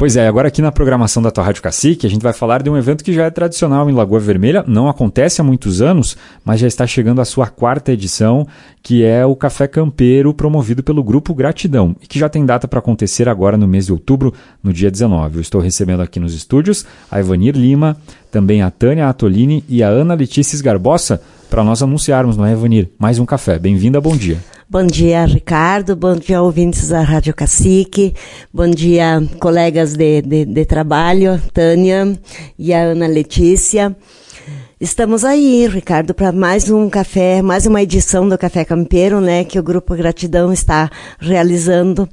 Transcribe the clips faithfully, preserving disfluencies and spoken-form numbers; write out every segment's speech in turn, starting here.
Pois é, agora aqui na programação da tua Rádio Cacique, a gente vai falar de um evento que já é tradicional em Lagoa Vermelha, não acontece há muitos anos, mas já está chegando a sua quarta edição, que é o Café Campeiro, promovido pelo Grupo Gratidão, e que já tem data para acontecer agora no mês de outubro, no dia dezenove. Eu estou recebendo aqui nos estúdios a Evanir Lima, também a Tânia Atolini e a Ana Letícia Garbosa, para nós anunciarmos, não é, Evanir? Mais um café. Bem-vinda, bom dia. Bom dia, Ricardo. Bom dia, ouvintes da Rádio Cacique. Bom dia, colegas de, de, de trabalho, Tânia e a Ana Letícia. Estamos aí, Ricardo, para mais um café, mais uma edição do Café Campeiro, né, que o Grupo Gratidão está realizando.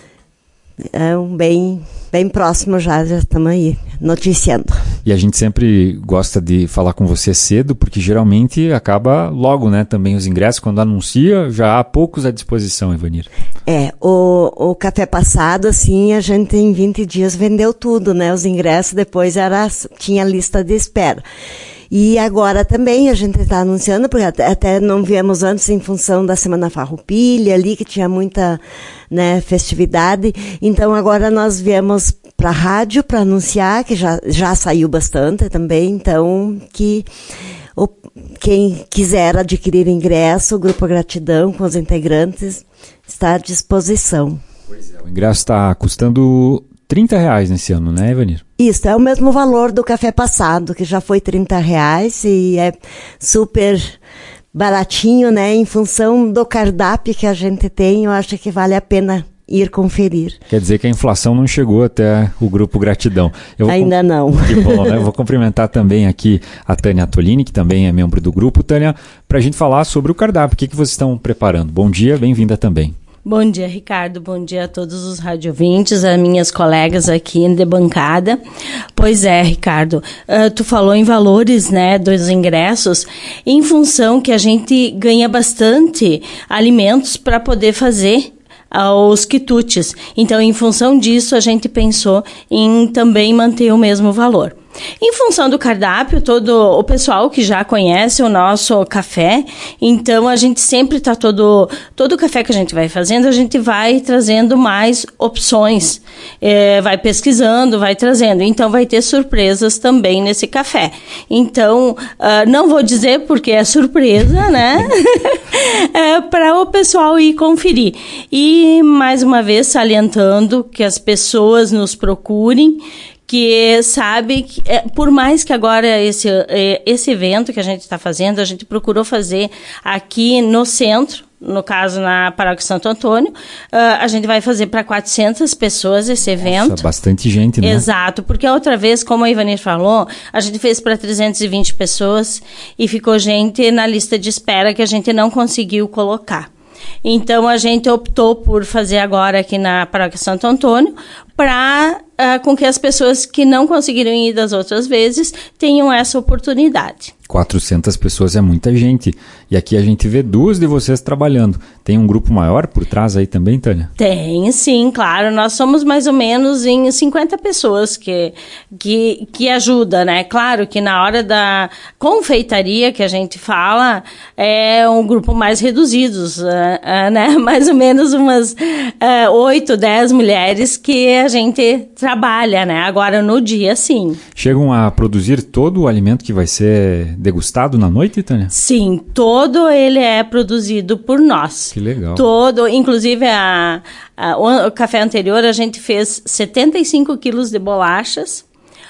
É um bem, bem próximo já, já estamos aí noticiando. E a gente sempre gosta de falar com você cedo, porque geralmente acaba logo, né, também os ingressos, quando anuncia, já há poucos à disposição, Evanir. É, o, o café passado, assim, a gente em vinte dias vendeu tudo, né, os ingressos, depois era, tinha lista de espera. E agora também a gente está anunciando, porque até, até não viemos antes em função da Semana Farroupilha ali, que tinha muita, né, festividade. Então agora nós viemos para a rádio para anunciar, que já, já saiu bastante também, então que o, quem quiser adquirir ingresso, o Grupo Gratidão com os integrantes está à disposição. Pois é, o ingresso está custando trinta reais nesse ano, né, Evanir? Isso, é o mesmo valor do café passado, que já foi trinta reais e é super baratinho, né? Em função do cardápio que a gente tem, eu acho que vale a pena ir conferir. Quer dizer que a inflação não chegou até o Grupo Gratidão. Eu Ainda com... não. Que bom, né? Eu vou cumprimentar também aqui a Tânia Atolini, que também é membro do grupo. Tânia, para a gente falar sobre o cardápio, o que, que vocês estão preparando? Bom dia, bem-vinda também. Bom dia, Ricardo. Bom dia a todos os radiovintes, as minhas colegas aqui de bancada. Pois é, Ricardo, uh, tu falou em valores, né, dos ingressos, em função que a gente ganha bastante alimentos para poder fazer aos quitutes. Então, em função disso, a gente pensou em também manter o mesmo valor. Em função do cardápio, todo o pessoal que já conhece o nosso café, então a gente sempre está todo, todo o café que a gente vai fazendo, a gente vai trazendo mais opções, é, vai pesquisando, vai trazendo, então vai ter surpresas também nesse café. Então, uh, não vou dizer porque é surpresa, né, é, para o pessoal ir conferir. E, mais uma vez, salientando que as pessoas nos procurem, que sabe que, é, por mais que agora esse, é, esse evento que a gente está fazendo, a gente procurou fazer aqui no centro, no caso na Paróquia Santo Antônio, uh, a gente vai fazer para quatrocentas pessoas esse evento. Nossa, bastante gente, né? Exato, porque a outra vez, como a Ivanir falou, a gente fez para trezentas e vinte pessoas e ficou gente na lista de espera que a gente não conseguiu colocar. Então, a gente optou por fazer agora aqui na Paróquia Santo Antônio para uh, com que as pessoas que não conseguiram ir das outras vezes tenham essa oportunidade. quatrocentas pessoas é muita gente. E aqui a gente vê duas de vocês trabalhando. Tem um grupo maior por trás aí também, Tânia? Tem, sim, claro. Nós somos mais ou menos em cinquenta pessoas que, que, que ajudam, né? Claro que na hora da confeitaria que a gente fala, é um grupo mais reduzido, uh, uh, né? Mais ou menos umas oito, uh, dez mulheres que a gente trabalha, né? Agora no dia, sim. Chegam a produzir todo o alimento que vai ser degustado na noite, Tânia? Sim, todo ele é produzido por nós. Que legal. Todo, inclusive a, a, o, o café anterior a gente fez setenta e cinco quilos de bolachas,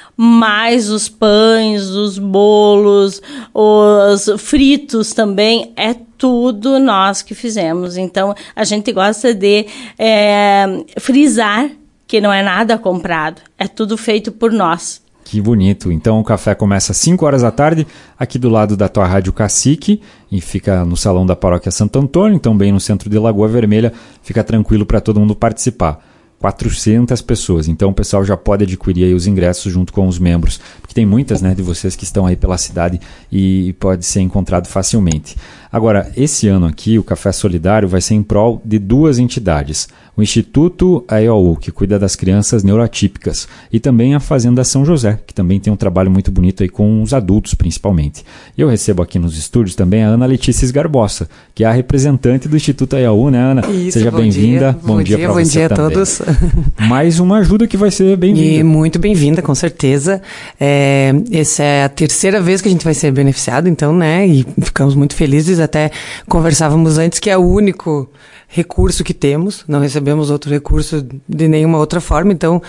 mais os pães, os bolos, os fritos também, é tudo nós que fizemos. Então, a gente gosta de é, frisar que não é nada comprado, é tudo feito por nós. Que bonito. Então o café começa às cinco horas da tarde, aqui do lado da tua Rádio Cacique, e fica no Salão da Paróquia Santo Antônio, então bem no centro de Lagoa Vermelha, fica tranquilo para todo mundo participar. quatrocentas pessoas, então o pessoal já pode adquirir aí os ingressos junto com os membros, porque tem muitas, né, de vocês que estão aí pela cidade e pode ser encontrado facilmente. Agora, esse ano aqui, o Café Solidário vai ser em prol de duas entidades. O Instituto A E O U, que cuida das crianças neuroatípicas, e também a Fazenda São José, que também tem um trabalho muito bonito aí com os adultos, principalmente. E eu recebo aqui nos estúdios também a Ana Letícia Esgarbosa, que é a representante do Instituto A E O U, né, Ana? Isso, Seja bem-vinda. Bom, bom dia, dia para você. Bom dia a também. todos. Mais uma ajuda que vai ser bem-vinda. E muito bem-vinda, com certeza. É, essa é a terceira vez que a gente vai ser beneficiado, então, né? E ficamos muito felizes. Até conversávamos antes que é o único recurso que temos, não recebemos outro recurso de nenhuma outra forma, então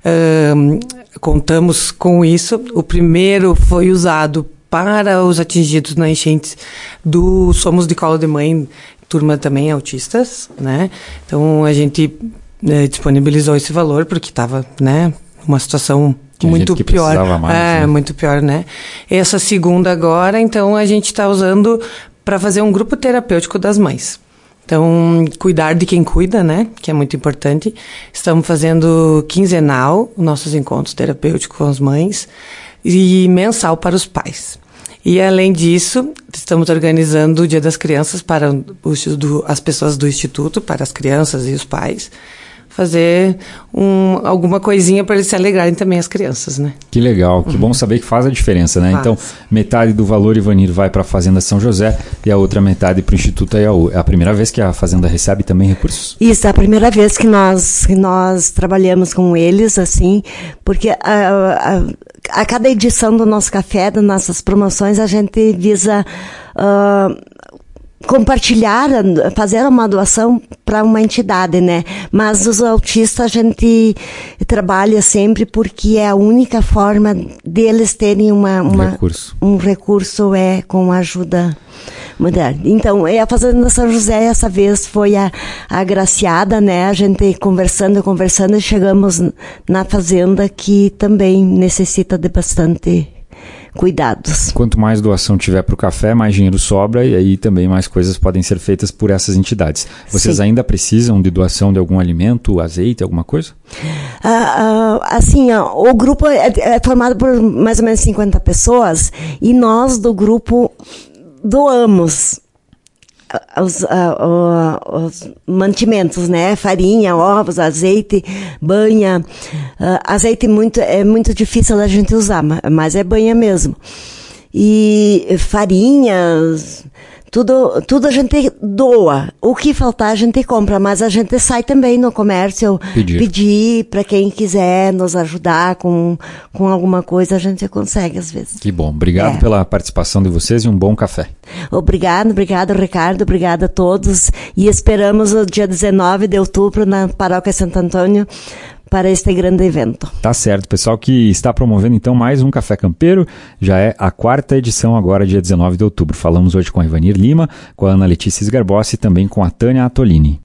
uh, contamos com isso. O primeiro foi usado para os atingidos na enchente do Somos de Colo de Mãe, turma também autistas, né? Então a gente uh, disponibilizou esse valor porque estava, né, uma situação Tinha muito gente que pior. precisava mais, é, né? muito pior, né? Essa segunda agora, então a gente está usando para fazer um grupo terapêutico das mães. Então, cuidar de quem cuida, né? Que é muito importante. Estamos fazendo quinzenal nossos encontros terapêuticos com as mães e mensal para os pais. E, além disso, estamos organizando o Dia das Crianças para os, do, as pessoas do Instituto, para as crianças e os pais. Fazer um, alguma coisinha para eles se alegrarem também, as crianças, né? Que legal, que uhum. bom saber que faz a diferença, né? Faz. Então, metade do valor, Ivanir, vai para a Fazenda São José e a outra metade para o Instituto A E O U. É a primeira vez que a Fazenda recebe também recursos? Isso, é a primeira vez que nós, que nós trabalhamos com eles, assim, porque a, a, a cada edição do nosso café, das nossas promoções, a gente visa Uh, compartilhar, fazer uma doação para uma entidade, né? Mas os autistas a gente trabalha sempre porque é a única forma deles terem uma, uma um recurso. Um recurso é com ajuda moderna. Então, a Fazenda São José essa vez foi a, a agraciada, né? A gente conversando, conversando e chegamos na fazenda que também necessita de bastante cuidados. Quanto mais doação tiver para o café, mais dinheiro sobra e aí também mais coisas podem ser feitas por essas entidades. Vocês Sim. ainda precisam de doação de algum alimento, azeite, alguma coisa? Ah, ah, assim, ó, o grupo é, é formado por mais ou menos cinquenta pessoas e nós do grupo doamos Os, uh, os mantimentos, né? Farinha, ovos, azeite, banha. Uh, azeite muito, é muito difícil da gente usar, mas é banha mesmo. E farinhas, tudo, tudo a gente doa. O que faltar a gente compra, mas a gente sai também no comércio pedir, pedir para quem quiser nos ajudar com, com alguma coisa, a gente consegue às vezes. Que bom. Obrigado é. pela participação de vocês e um bom café. Obrigado, obrigado, Ricardo, obrigada a todos e esperamos o dia dezenove de outubro na Paróquia Santo Antônio para este grande evento. Tá certo, pessoal que está promovendo então mais um Café Campeiro, já é a quarta edição agora, dia dezenove de outubro. Falamos hoje com a Ivanir Lima, com a Ana Letícia Esgarbosa e também com a Tânia Atolini.